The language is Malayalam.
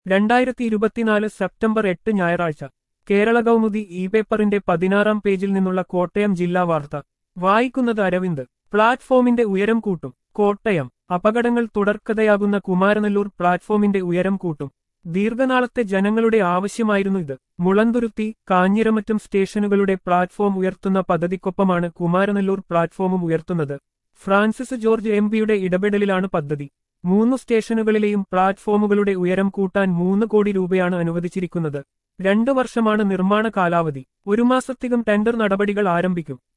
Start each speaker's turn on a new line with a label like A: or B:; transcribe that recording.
A: 2024 സെപ്റ്റംബർ 8 ഞായറാഴ്ച കേരള കൗമുദി ഇ പേപ്പറിന്റെ 16-ാം പേജിൽ നിന്നുള്ള കോട്ടയം ജില്ലാ വാർത്ത വായിക്കുന്നത് അരവിന്ദ്. പ്ലാറ്റ്ഫോമിന്റെ ഉയരം കൂട്ടും. കോട്ടയം. അപകടങ്ങൾ തുടർക്കഥയാകുന്ന കുമാരനെല്ലൂർ പ്ലാറ്റ്ഫോമിന്റെ ഉയരം കൂട്ടും. ദീർഘനാളത്തെ ജനങ്ങളുടെ ആവശ്യമായിരുന്നു ഇത്. മുളന്തുരുത്തി, കാഞ്ഞിരമറ്റം സ്റ്റേഷനുകളുടെ പ്ലാറ്റ്ഫോം ഉയർത്തുന്ന പദ്ധതിക്കൊപ്പമാണ് കുമാരനെല്ലൂർ പ്ലാറ്റ്ഫോമും ഉയർത്തുന്നത്. ഫ്രാൻസിസ് ജോർജ് എംപിയുടെ ഇടപെടലിലാണ് പദ്ധതി. 3 സ്റ്റേഷനുകളിലെയും പ്ലാറ്റ്ഫോമുകളുടെ ഉയരം കൂട്ടാൻ 3 കോടി രൂപയാണ് അനുവദിച്ചിരിക്കുന്നത്. 2 വർഷമാണ് നിർമ്മാണ കാലാവധി. 1 മാസത്തികം ടെൻഡർ നടപടികൾ ആരംഭിക്കും.